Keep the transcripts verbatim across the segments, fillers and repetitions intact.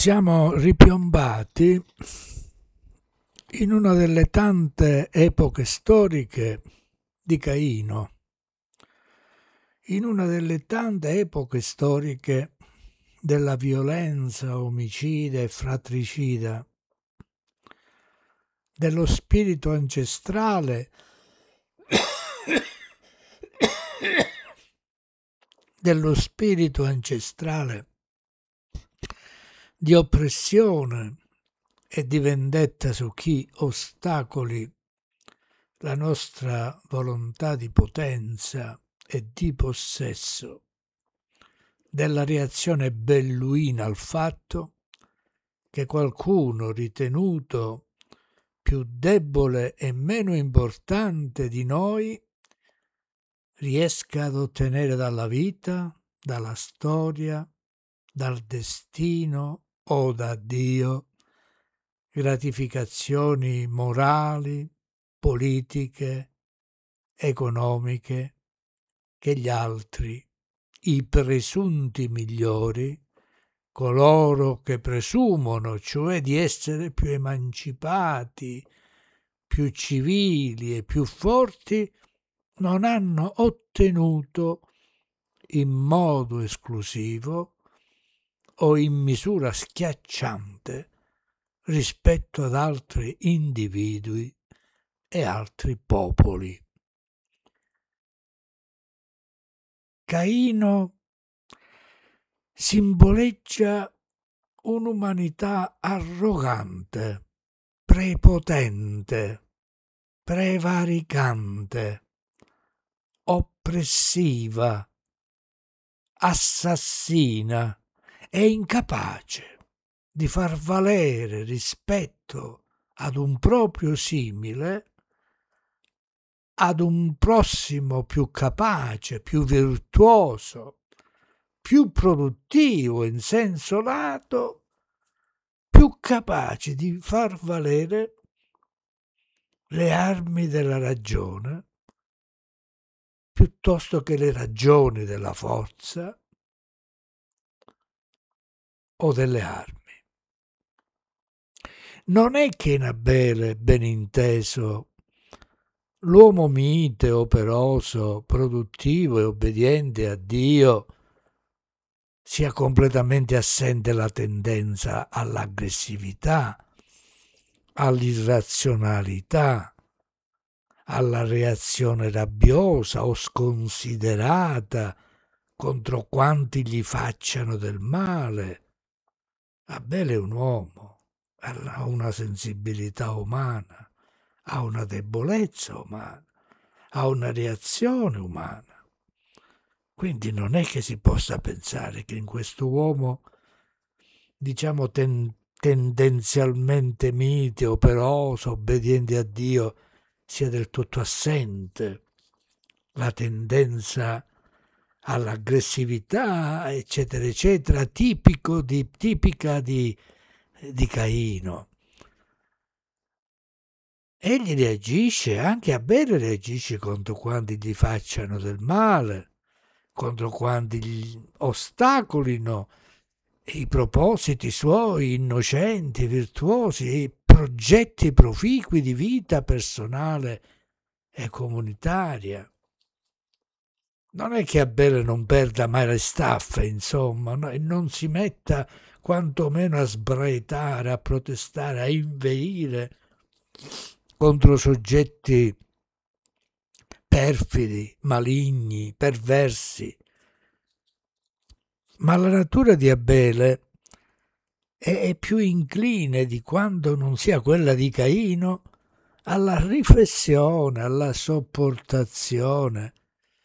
Siamo ripiombati in una delle tante epoche storiche di Caino, in una delle tante epoche storiche della violenza omicida e fratricida, dello spirito ancestrale dello spirito ancestrale di oppressione e di vendetta su chi ostacoli la nostra volontà di potenza e di possesso, della reazione belluina al fatto che qualcuno ritenuto più debole e meno importante di noi riesca ad ottenere dalla vita, dalla storia, dal destino o da Dio gratificazioni morali, politiche, economiche che gli altri, i presunti migliori, coloro che presumono cioè di essere più emancipati, più civili e più forti, non hanno ottenuto in modo esclusivo o in misura schiacciante rispetto ad altri individui e altri popoli. Caino simboleggia un'umanità arrogante, prepotente, prevaricante, oppressiva, assassina e incapace di far valere rispetto ad un proprio simile, ad un prossimo più capace, più virtuoso, più produttivo in senso lato, più capace di far valere le armi della ragione piuttosto che le ragioni della forza o delle armi. Non è che in Abele, ben inteso, l'uomo mite, operoso, produttivo e obbediente a Dio sia completamente assente la tendenza all'aggressività, all'irrazionalità, alla reazione rabbiosa o sconsiderata contro quanti gli facciano del male. Abele è un uomo, ha una sensibilità umana, ha una debolezza umana, ha una reazione umana. Quindi non è che si possa pensare che in questo uomo, diciamo, ten- tendenzialmente mite, operoso, obbediente a Dio, sia del tutto assente la tendenza all'aggressività, eccetera, eccetera, tipico di, tipica di, di Caino. Egli reagisce, anche Abele reagisce contro quanti gli facciano del male, contro quanti gli ostacolino i propositi suoi innocenti, virtuosi, i progetti proficui di vita personale e comunitaria. Non è che Abele non perda mai le staffe, insomma, no? E non si metta quantomeno a sbraitare, a protestare, a inveire contro soggetti perfidi, maligni, perversi. Ma la natura di Abele è più incline di quanto non sia quella di Caino alla riflessione, alla sopportazione,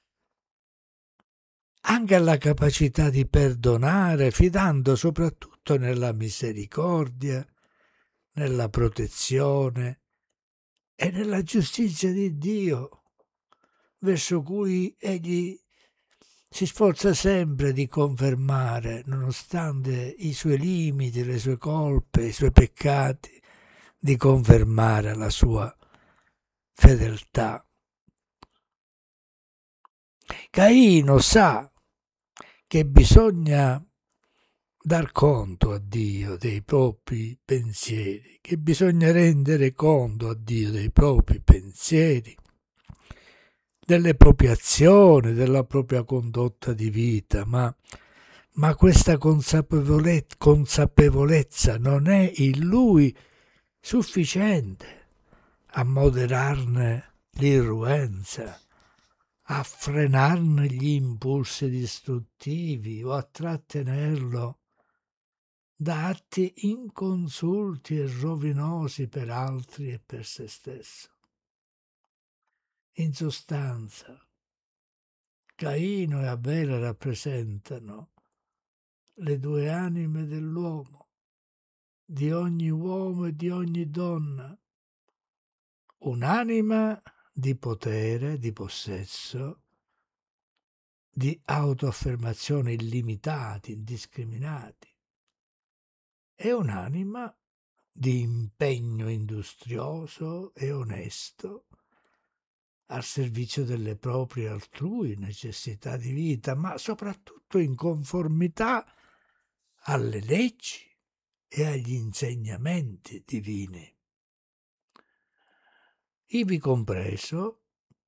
anche alla capacità di perdonare, fidando soprattutto nella misericordia, nella protezione e nella giustizia di Dio, verso cui egli si sforza sempre di confermare, nonostante i suoi limiti, le sue colpe, i suoi peccati, di confermare la sua fedeltà. Caino sa che bisogna dar conto a Dio dei propri pensieri, che bisogna rendere conto a Dio dei propri pensieri, delle proprie azioni, della propria condotta di vita, ma, ma questa consapevole- consapevolezza non è in lui sufficiente a moderarne l'irruenza, a frenarne gli impulsi distruttivi o a trattenerlo da atti inconsulti e rovinosi per altri e per se stesso. In sostanza, Caino e Abele rappresentano le due anime dell'uomo, di ogni uomo e di ogni donna. Un'anima di potere, di possesso, di autoaffermazione illimitati, indiscriminati, e un'anima di impegno industrioso e onesto al servizio delle proprie altrui necessità di vita, ma soprattutto in conformità alle leggi e agli insegnamenti divini, ivi compreso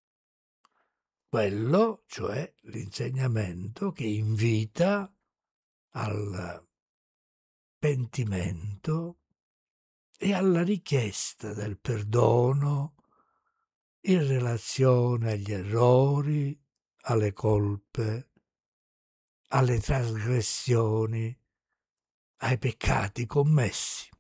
quello, cioè l'insegnamento che invita al pentimento e alla richiesta del perdono in relazione agli errori, alle colpe, alle trasgressioni, ai peccati commessi.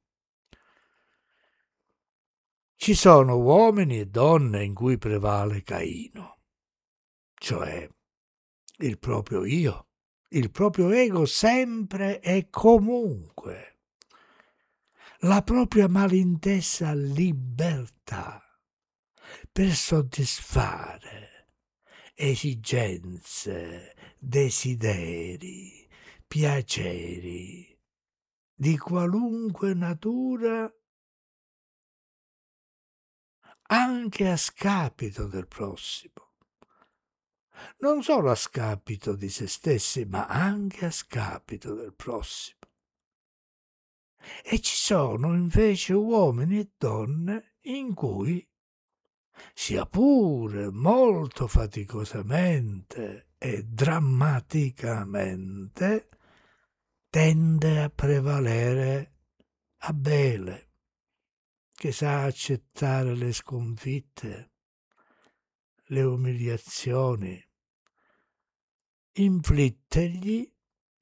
Ci sono uomini e donne in cui prevale Caino, cioè il proprio io, il proprio ego sempre e comunque, la propria malintesa libertà per soddisfare esigenze, desideri, piaceri di qualunque natura, anche a scapito del prossimo. Non solo a scapito di se stessi, ma anche a scapito del prossimo. E ci sono invece uomini e donne in cui, sia pure molto faticosamente e drammaticamente, tende a prevalere Abele, che sa accettare le sconfitte, le umiliazioni, inflittegli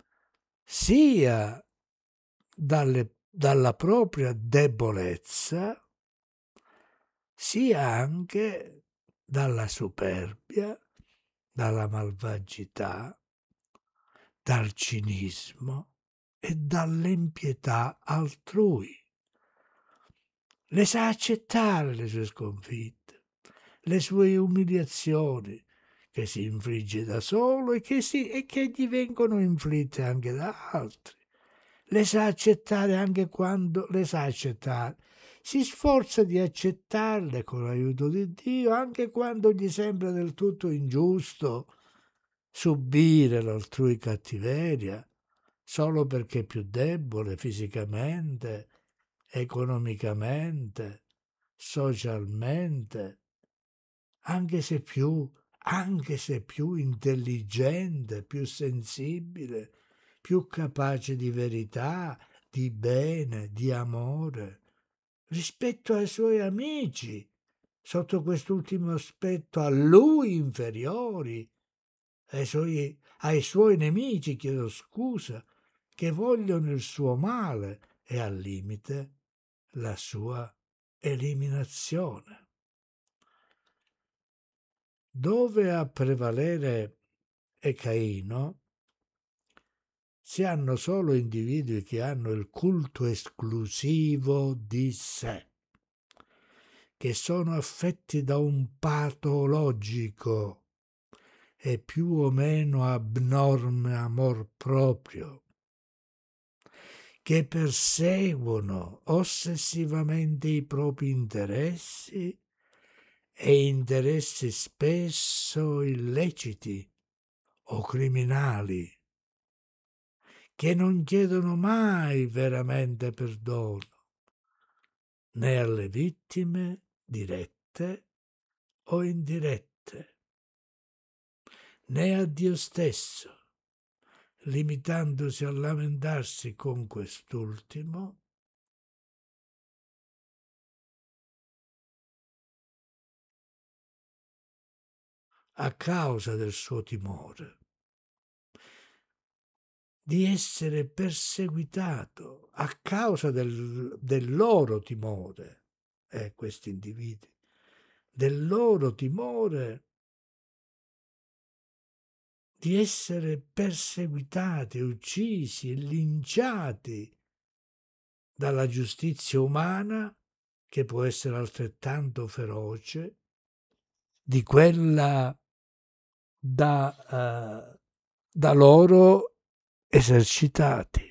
sia dalle, dalla propria debolezza, sia anche dalla superbia, dalla malvagità, dal cinismo e dall'impietà altrui. Le sa accettare le sue sconfitte, le sue umiliazioni, che si infligge da solo e che, si, e che gli vengono inflitte anche da altri. Le sa accettare anche quando le sa accettare. Si sforza di accettarle con l'aiuto di Dio anche quando gli sembra del tutto ingiusto subire l'altrui cattiveria solo perché è più debole fisicamente, economicamente, socialmente, anche se più, anche se più intelligente, più sensibile, più capace di verità, di bene, di amore, rispetto ai suoi amici, sotto quest'ultimo aspetto a lui inferiori, ai suoi, ai suoi nemici, chiedo scusa, che vogliono il suo male e al limite la sua eliminazione. Dove a prevalere è Caino, si hanno solo individui che hanno il culto esclusivo di sé, che sono affetti da un patologico e più o meno abnorme amor proprio, che perseguono ossessivamente i propri interessi e interessi spesso illeciti o criminali, che non chiedono mai veramente perdono, né alle vittime dirette o indirette, né a Dio stesso, limitandosi a lamentarsi con quest'ultimo a causa del suo timore di essere perseguitato, a causa del, del loro timore, eh, questi individui, del loro timore di essere perseguitati, uccisi e linciati dalla giustizia umana, che può essere altrettanto feroce di quella da, uh, da loro esercitati.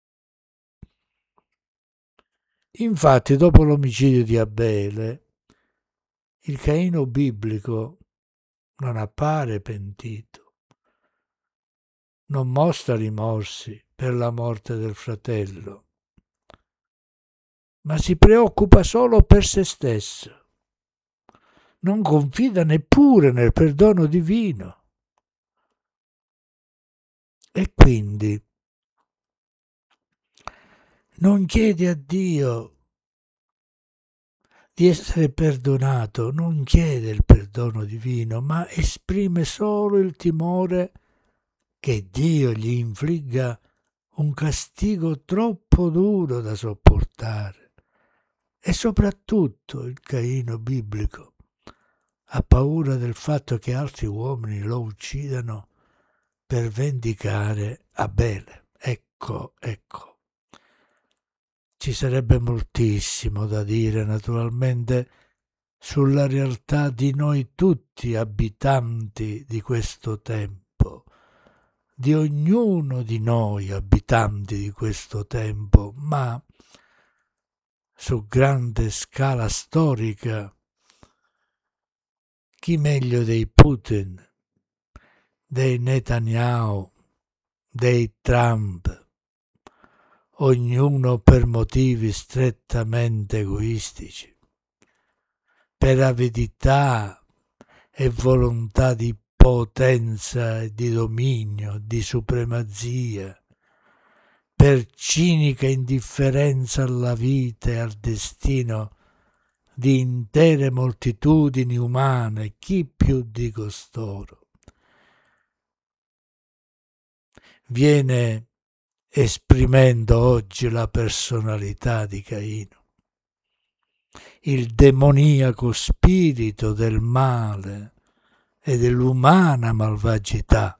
Infatti, dopo l'omicidio di Abele, il Caino biblico non appare pentito, non mostra rimorsi per la morte del fratello, ma si preoccupa solo per se stesso. Non confida neppure nel perdono divino. E quindi non chiede a Dio di essere perdonato, non chiede il perdono divino, ma esprime solo il timore che Dio gli infligga un castigo troppo duro da sopportare. E soprattutto il Caino biblico ha paura del fatto che altri uomini lo uccidano per vendicare Abele. Ecco, ecco. Ci sarebbe moltissimo da dire, naturalmente, sulla realtà di noi tutti abitanti di questo tempo, di ognuno di noi abitanti di questo tempo, ma su grande scala storica, chi meglio dei Putin, dei Netanyahu, dei Trump, ognuno per motivi strettamente egoistici, per avidità e volontà di potenza e di dominio, di supremazia, per cinica indifferenza alla vita e al destino di intere moltitudini umane, chi più di costoro viene esprimendo oggi la personalità di Caino, il demoniaco spirito del male e dell'umana malvagità.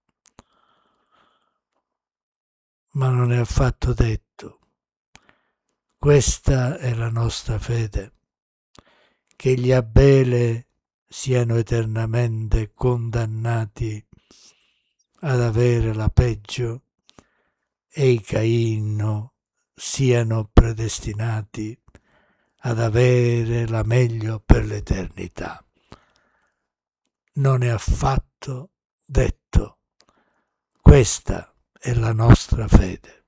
Ma non è affatto detto. Questa è la nostra fede, che gli Abele siano eternamente condannati ad avere la peggio e i Caino siano predestinati ad avere la meglio per l'eternità. Non è affatto detto. Questa è la nostra fede.